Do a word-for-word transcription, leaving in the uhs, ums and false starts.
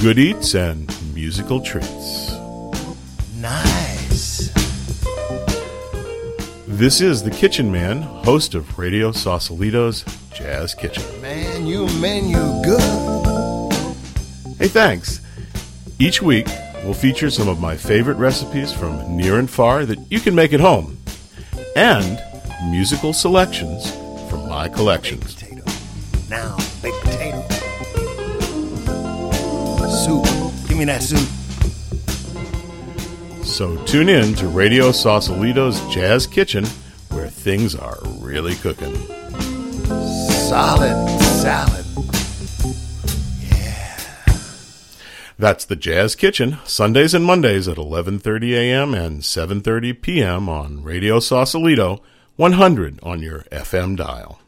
good eats and musical treats. Nice. This is the Kitchen Man, host of Radio Sausalito's Jazz Kitchen. Man, you menu good. Hey, thanks. Each week, we'll feature some of my favorite recipes from near and far that you can make at home, and musical selections from my collections. Baked potato. Now, baked potato. Soup. Give me that soup. So tune in to Radio Sausalito's Jazz Kitchen, where things are really cooking. Solid salad. Yeah. That's the Jazz Kitchen, Sundays and Mondays at eleven thirty a.m. and seven thirty p.m. on Radio Sausalito, one hundred on your F M dial.